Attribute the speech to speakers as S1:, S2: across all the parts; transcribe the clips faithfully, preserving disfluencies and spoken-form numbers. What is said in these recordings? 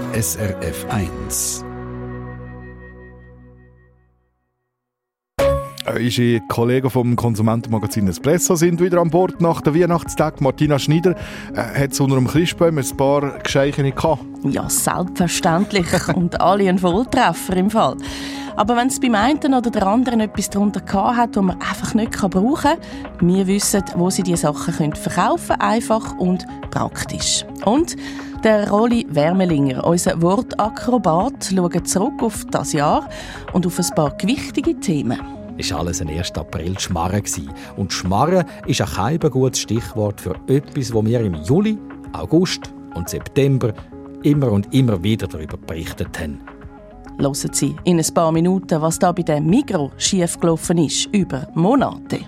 S1: S R F eins. Unsere Kollegen vom Konsumentenmagazin Espresso sind wieder an Bord nach dem Weihnachtstag. Martina Schneider, äh, hat es unter dem Christbaum ein paar Geschenke gehabt?
S2: Ja, selbstverständlich. Und alle ein Volltreffer im Fall. Aber wenn es beim einen oder der anderen etwas darunter gehabt hat, das man einfach nicht brauchen kann, wir wissen, wo sie diese Sachen verkaufen können, einfach und praktisch. Und der Rolli Wermelinger, unser Wortakrobat, schaut zurück auf das Jahr und auf ein paar gewichtige Themen.
S3: Es war alles ein erster April Schmarren. Und Schmarren ist ein kein gutes Stichwort für etwas, das wir im Juli, August und September immer und immer wieder darüber berichtet haben.
S2: Hören Sie in ein paar Minuten, was da bei der Migros schiefgelaufen ist, über Monate.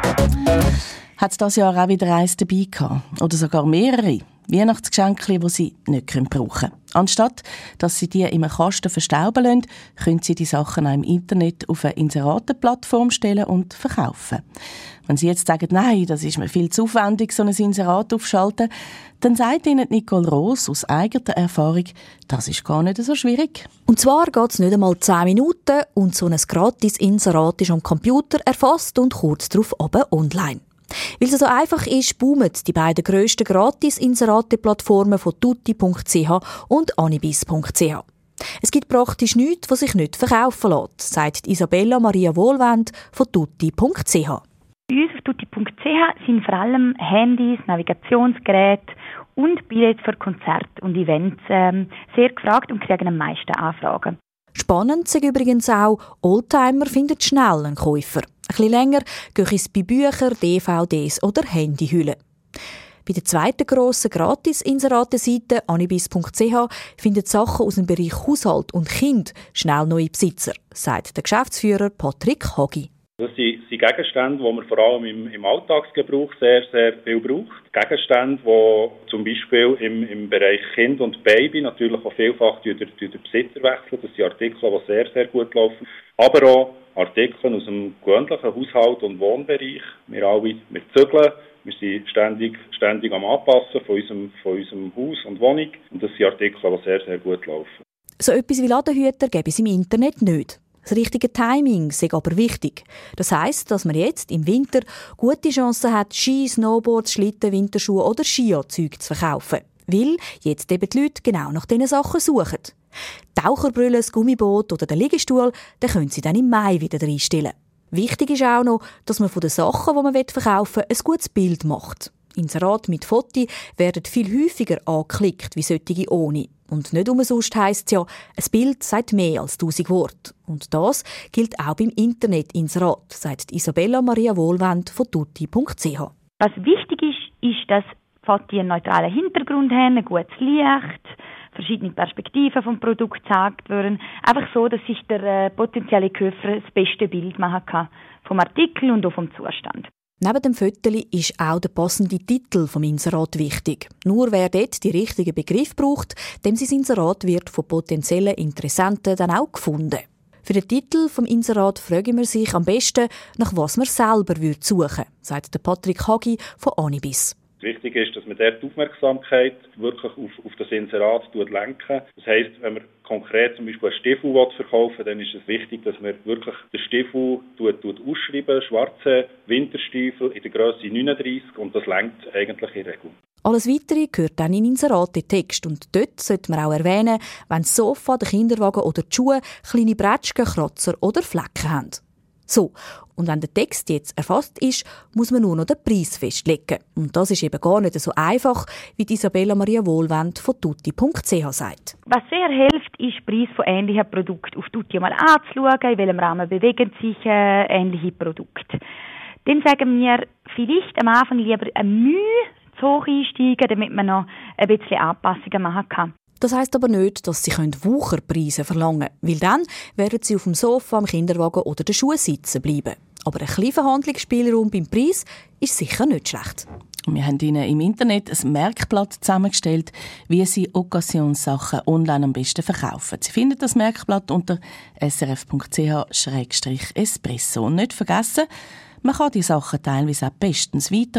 S2: Hat es dieses Jahr auch wieder eins dabei gehabt? Oder sogar mehrere Weihnachtsgeschenke, die Sie nicht brauchen können. Anstatt dass Sie die in einem Kasten verstauben lassen, können Sie die Sachen auch im Internet auf eine Inseratenplattform stellen und verkaufen. Wenn Sie jetzt sagen, nein, das ist mir viel zu aufwendig, so ein Inserat aufschalten, dann sagt Ihnen Nicole Roos aus eigener Erfahrung, das ist gar nicht so schwierig.
S4: Und zwar geht es nicht einmal zehn Minuten und so ein Gratis-Inserat ist am Computer erfasst und kurz darauf oben online. Weil es so einfach ist, boomen die beiden grössten Gratis-Inserate-Plattformen von tutti punkt c h und anibis punkt c h. Es gibt praktisch nichts, was sich nicht verkaufen lässt, sagt Isabella Maria Wohlwend von tutti punkt c h.
S5: Bei uns auf tutti punkt c h sind vor allem Handys, Navigationsgeräte und Billette für Konzerte und Events ähm, sehr gefragt und kriegen am meisten Anfragen.
S4: Spannend sind übrigens auch, Oldtimer findet schnell einen Käufer. Ein bisschen länger gehe es bei Büchern, D V Ds oder Handyhüllen. Bei der zweiten grossen Gratis-Inseratenseite anibis punkt c h findet Sachen aus dem Bereich Haushalt und Kind schnell neue Besitzer, sagt der Geschäftsführer Patrick Hagi.
S6: Das sind, sind Gegenstände, die man vor allem im, im Alltagsgebrauch sehr, sehr viel braucht. Gegenstände, die zum Beispiel im, im Bereich Kind und Baby natürlich auch vielfach durch, durch den Besitzer wechseln. Das sind Artikel, die sehr, sehr gut laufen. Aber auch Artikel aus dem gewöhnlichen Haushalt- und Wohnbereich. Wir alle, wir zügeln, wir sind ständig, ständig am Anpassen von unserem, von unserem Haus und Wohnung. Und das sind Artikel, die sehr, sehr gut laufen.
S4: So etwas wie Ladenhüter gäbe es im Internet nicht. Das richtige Timing ist aber wichtig. Das heisst, dass man jetzt im Winter gute Chancen hat, Ski, Snowboards, Schlitten, Winterschuhe oder Skianzüge zu verkaufen. Weil jetzt eben die Leute genau nach diesen Sachen suchen. Taucherbrille, das Gummiboot oder den Liegestuhl, den können sie dann im Mai wieder reinstellen. Wichtig ist auch noch, dass man von den Sachen, die man verkaufen will, ein gutes Bild macht. Inserate mit Fotos werden viel häufiger angeklickt wie solche ohne. Und nicht umsonst heisst es ja, ein Bild sagt mehr als tausend Worte. Und das gilt auch beim Internet-Inserat, sagt Isabella Maria Wohlwend von tutti punkt c h.
S5: Was wichtig ist, ist, dass Fotos einen neutralen Hintergrund haben, ein gutes Licht, verschiedene Perspektiven vom Produkt gezeigt werden. Einfach so, dass sich der äh, potenzielle Käufer das beste Bild machen kann vom Artikel und auch vom Zustand.
S4: Neben dem Föteli ist auch der passende Titel vom Inserat wichtig. Nur wer dort die richtigen Begriffe braucht, dem sein Inserat wird von potenziellen Interessenten dann auch gefunden. Für den Titel vom Inserat fragen wir sich am besten, nach was man selber suchen würde, sagt der Patrick Hagi von Anibis.
S6: Wichtig ist, dass man dort die Aufmerksamkeit wirklich auf, auf das Inserat lenken. Das heisst, wenn man konkret zum Beispiel einen Stiefel verkaufen will, dann ist es wichtig, dass man wirklich den Stiefel tut, tut ausschreiben, schwarze Winterstiefel in der Grösse neununddreissig, und das reicht eigentlich in der Regel.
S4: Alles Weitere gehört dann in Inserate-Text und dort sollte man auch erwähnen, wenn das Sofa, der Kinderwagen oder die Schuhe kleine Bretschken, Kratzer oder Flecken haben. So, und wenn der Text jetzt erfasst ist, muss man nur noch den Preis festlegen. Und das ist eben gar nicht so einfach, wie Isabella Maria Wohlwend von tutti punkt c h sagt.
S5: Was sehr hilft, ist, den Preis von ähnlichen Produkten auf Tutti mal anzuschauen, in welchem Rahmen bewegen sich äh, ähnliche Produkte. Dann sagen wir vielleicht am Anfang lieber eine Mühe zu hoch einsteigen, damit man noch ein bisschen Anpassungen machen kann.
S4: Das heisst aber nicht, dass sie Wucherpreise verlangen können, weil dann werden sie auf dem Sofa, am Kinderwagen oder den Schuhen sitzen bleiben. Aber ein kleiner Verhandlungsspielraum beim Preis ist sicher nicht schlecht.
S2: Wir haben Ihnen im Internet ein Merkblatt zusammengestellt, wie Sie Occasionssachen online am besten verkaufen. Sie finden das Merkblatt unter s r f punkt c h slash espresso. Und nicht vergessen, man kann die Sachen teilweise auch bestens weitergeben.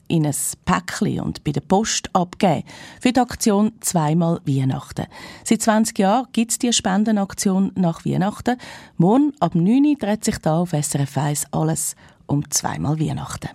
S2: in ein Päckchen und bei der Post abgeben. Für die Aktion «Zweimal Weihnachten». Seit zwanzig Jahren gibt es die Spendenaktion nach Weihnachten. Morgen ab neun Uhr dreht sich da auf S R F eins alles um «Zweimal Weihnachten».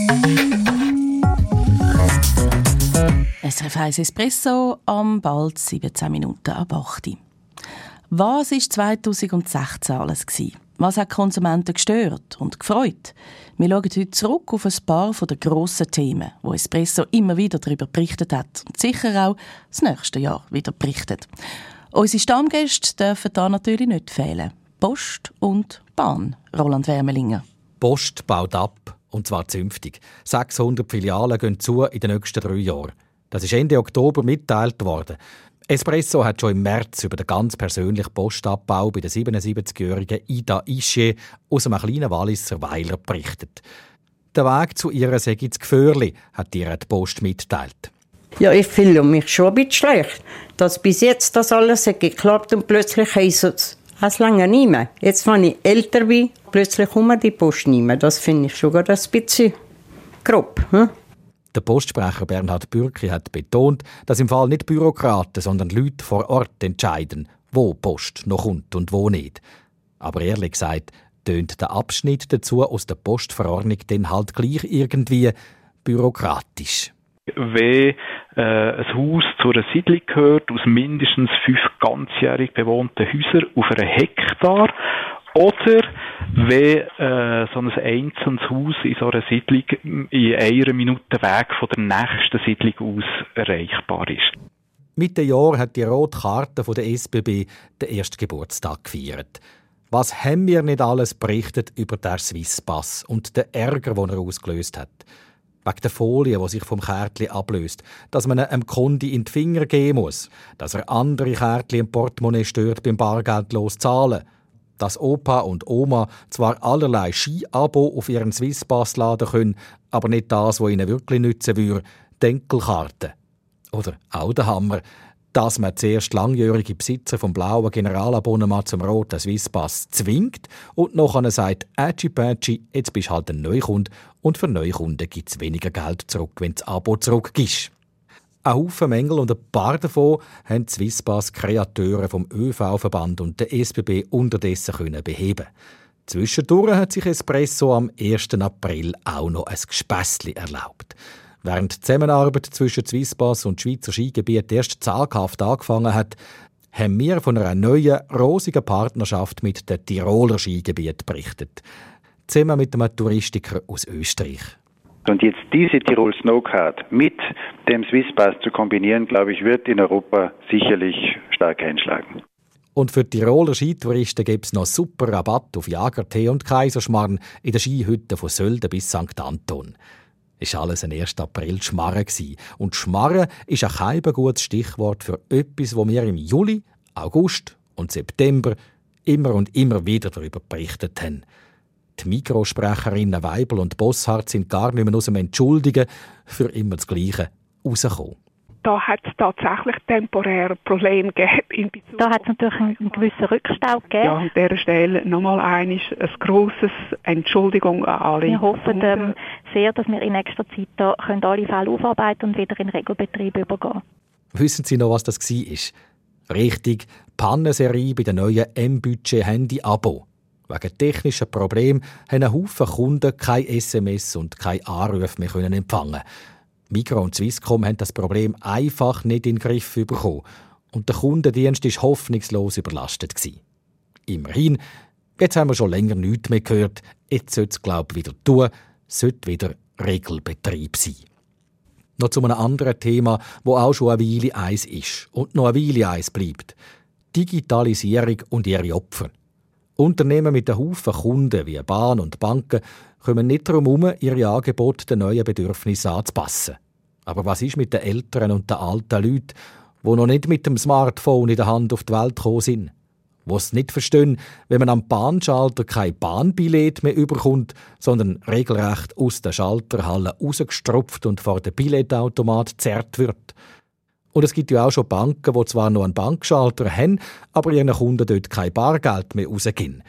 S2: S R F eins Espresso am bald siebzehn Minuten ab acht Uhr. Was war zweitausendsechzehn alles gewesen? Was hat die Konsumenten gestört und gefreut? Wir schauen heute zurück auf ein paar der grossen Themen, wo Espresso immer wieder darüber berichtet hat und sicher auch das nächste Jahr wieder berichtet. Unsere Stammgäste dürfen da natürlich nicht fehlen. Post und Bahn, Roland Wermelinger.
S3: Post baut ab, und zwar zünftig. sechshundert Filialen gehen zu in den nächsten drei Jahren. Das ist Ende Oktober mitgeteilt worden. Espresso hat schon im März über den ganz persönlichen Postabbau bei der siebenundsiebzigjährigen Ida Ische aus einem kleinen Walliser Weiler berichtet. Der Weg zu ihr sei ins Gefährli, hat ihr die Post mitgeteilt.
S7: Ja, ich fühle mich schon ein bisschen schlecht, dass bis jetzt das alles hat geklappt und plötzlich heisst es, es lange nicht mehr. Jetzt, wenn ich älter bin, plötzlich kommt die Post nicht mehr. Das finde ich schon ein bisschen grob. Hm?
S3: Der Postsprecher Bernhard Bürki hat betont, dass im Fall nicht Bürokraten, sondern Leute vor Ort entscheiden, wo Post noch kommt und wo nicht. Aber ehrlich gesagt, tönt der Abschnitt dazu aus der Postverordnung dann halt gleich irgendwie bürokratisch.
S8: Wenn äh, ein Haus zu einer Siedlung gehört, aus mindestens fünf ganzjährig bewohnten Häusern auf einem Hektar, oder wenn äh, so ein einzelnes Haus in so einer Siedlung in einer Minute Weg von der nächsten Siedlung aus erreichbar ist.
S3: Mit den Jahren hat die rote Karte von der S B B den ersten Geburtstag gefeiert. Was haben wir nicht alles berichtet über den Swisspass und den Ärger, den er ausgelöst hat? Wegen der Folie, die sich vom Kärtchen ablöst, dass man einem Kundi in die Finger geben muss, dass er andere Kärtchen im Portemonnaie stört beim bargeldlos zahlen, dass Opa und Oma zwar allerlei Ski-Abo auf ihren Swisspass laden können, aber nicht das, was ihnen wirklich nützen würde, die Enkelkarte. Oder auch der Hammer, dass man zuerst langjährige Besitzer vom blauen Generalabonnement zum roten Swisspass zwingt und nachher sagt, «Ätschi-Pätschi, jetzt bist du halt ein Neukunde und für Neukunden gibt es weniger Geld zurück, wenn du das Abo zurückgibst.» Ein Haufen Mängel und ein paar davon haben die Swisspass-Kreateure vom ÖV-Verband und der S B B unterdessen können beheben. Zwischendurch hat sich Espresso am ersten April auch noch ein Gespässli erlaubt. Während die Zusammenarbeit zwischen Swisspass und Schweizer Skigebiet erst zaghaft angefangen hat, haben wir von einer neuen, rosigen Partnerschaft mit den Tiroler Skigebieten berichtet. Zusammen mit einem Touristiker aus Österreich.
S9: Und jetzt diese Tirol Snowcard mit dem Swisspass zu kombinieren, glaube ich, wird in Europa sicherlich stark einschlagen.
S3: Und für die Tiroler Skitouristen gibt es noch super Rabatt auf Jagertee und Kaiserschmarrn in der Skihütte von Sölden bis Sankt Anton. Es war alles ein ersten April Schmarren. Und Schmarren ist ein kein gutes Stichwort für etwas, wo wir im Juli, August und September immer und immer wieder darüber berichtet haben. Die Mikrosprecherinnen Weibel und Bosshardt sind gar nicht mehr aus dem Entschuldigen für immer das Gleiche rausgekommen.
S10: Da hat es tatsächlich temporäre Probleme gegeben.
S5: Da hat es natürlich einen gewissen Rückstau gegeben.
S10: Ja, an dieser Stelle nochmal ein, ein grosses Entschuldigung an alle.
S5: Wir hoffen ähm, sehr, dass wir in nächster Zeit da können alle Fälle aufarbeiten und wieder in Regelbetrieb übergehen.
S3: Wissen Sie noch, was das war? Richtig, Pannenserie bei der neuen M-Budget-Handy-Abo. Wegen technischen Problemen haben ein Haufen Kunden kein S M S und kein Anruf mehr empfangen. Migros und Swisscom haben das Problem einfach nicht in den Griff bekommen. Und der Kundendienst war hoffnungslos überlastet. Immerhin, jetzt haben wir schon länger nichts mehr gehört. Jetzt sollte es, glaube ich, wieder tun, sollte wieder Regelbetrieb sein. Noch zu einem anderen Thema, wo auch schon eine Weile eins ist und noch eine Weile eins bleibt. Digitalisierung und ihre Opfer. Unternehmen mit einem Haufen Kunden wie Bahn und Banken kommen nicht darum herum, ihre Angebote den neuen Bedürfnissen anzupassen. Aber was ist mit den Älteren und den alten Leuten, die noch nicht mit dem Smartphone in der Hand auf die Welt gekommen sind? Die es nicht verstehen, wenn man am Bahnschalter kein Bahnbillett mehr überkommt, sondern regelrecht aus der Schalterhalle rausgestropft und vor den Billetautomat gezerrt wird. Und es gibt ja auch schon Banken, die zwar noch einen Bankschalter haben, aber ihren Kunden dort kein Bargeld mehr rausgeben.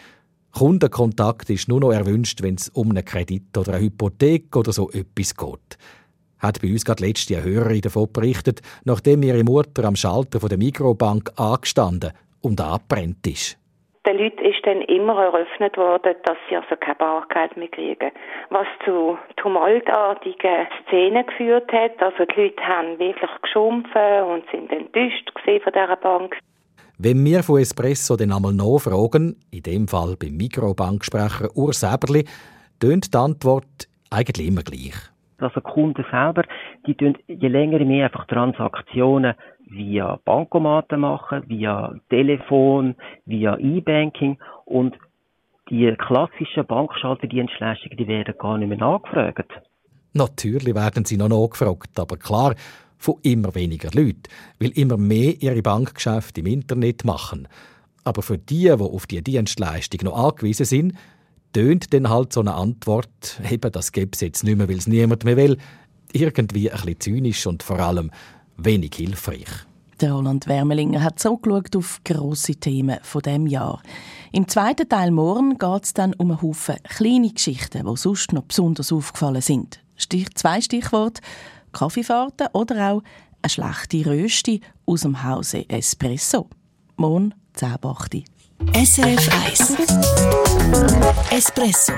S3: Kundenkontakt ist nur noch erwünscht, wenn es um einen Kredit oder eine Hypothek oder so etwas geht. Hat bei uns gerade letzte eine Hörerin davon berichtet, nachdem ihre Mutter am Schalter der Mikrobank angestanden und angebrannt ist.
S11: Den Leuten ist dann immer eröffnet worden, dass sie also kein Bargeld mehr kriegen. Was zu tumultartigen Szenen geführt hat. Also die Leute haben wirklich geschumpfen und sind enttäuscht von dieser Bank.
S3: Wenn wir von Espresso dann einmal nachfragen, in dem Fall beim Mikrobanksprecher Urs Eberli, tönt die Antwort eigentlich immer gleich.
S12: Also die Kunden selber, die tun je länger je mehr einfach Transaktionen via Bankomaten machen, via Telefon, via E-Banking und die klassischen Bankschalterdienstleistungen, die werden gar nicht mehr nachgefragt.
S3: Natürlich werden sie noch nachgefragt, aber klar, von immer weniger Leuten, weil immer mehr ihre Bankgeschäfte im Internet machen. Aber für die, die auf diese Dienstleistung noch angewiesen sind, tönt dann halt so eine Antwort, eben, das gäbe es jetzt nicht mehr, weil es niemand mehr will, irgendwie ein bisschen zynisch und vor allem wenig hilfreich.
S2: Der Roland Wermelinger hat so geschaut auf grosse Themen von diesem Jahr. Im zweiten Teil morgen geht es dann um einen Haufen kleine Geschichten, die sonst noch besonders aufgefallen sind. Stich, zwei Stichworte: Kaffeefahrten oder auch eine schlechte Rösti aus dem Hause Espresso. Morgen zehn Uhr acht.
S13: S R F eins Espresso.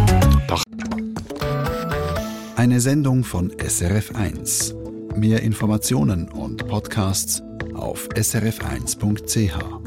S13: Eine Sendung von S R F eins. Mehr Informationen und Podcasts auf s r f eins punkt c h.